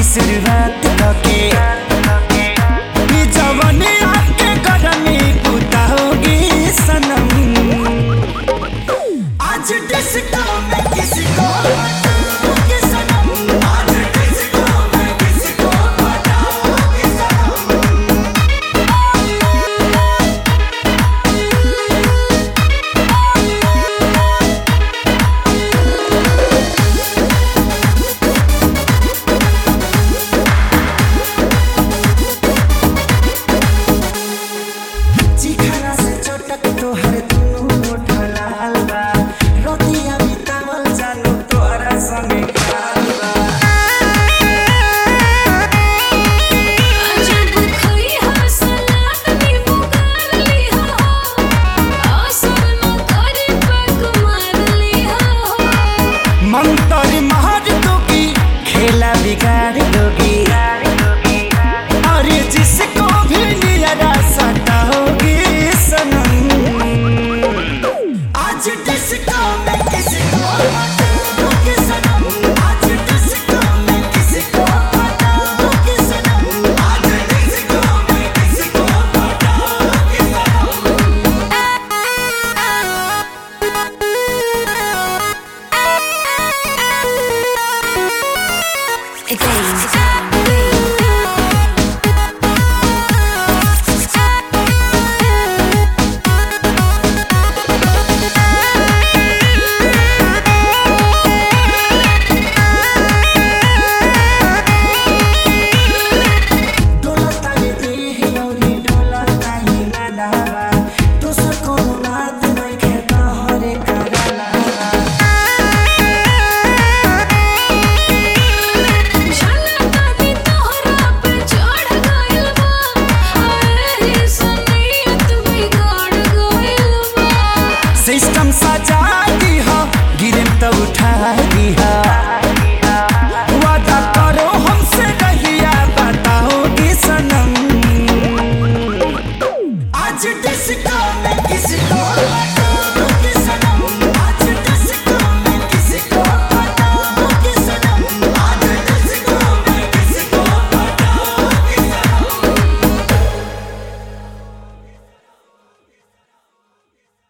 शुरुआत करके जवानी आके गरमी बुताओगी सनम। आज डिस्को में किसी को बताओगी सनम, आज डिस्को में किसी को बताओगी सनम। चिखरा से चटक तोहर दुनू ओठ लाल बा, रोटियां बितावल जानो तोहरा संगे खाल बा। जब खइहा सलाद नींबू गार लिहा हो, असर न करे पैक मार लिहा हो। मंतर मार दोगी, खेला बिगाड़ दोगी, और जिसको भी नियरा सताओगी सनम। आज डिस्को में किसी को बताओगी सनम, आज डिस्को में किसी को बताओगी सनम, आज डिस्को में किसी को बताओगी सनम। डोलता ये देह लौरी डोलता ही नालावा, दोसर कोनो बात नइखे तोहरे करलावा। झलका दी तोहरा पे चढ़ गइल बा, अरे सनियत बिगड़ गइल बा। सिस्टम सजा दी हो, गिरे तो उठा दी हो।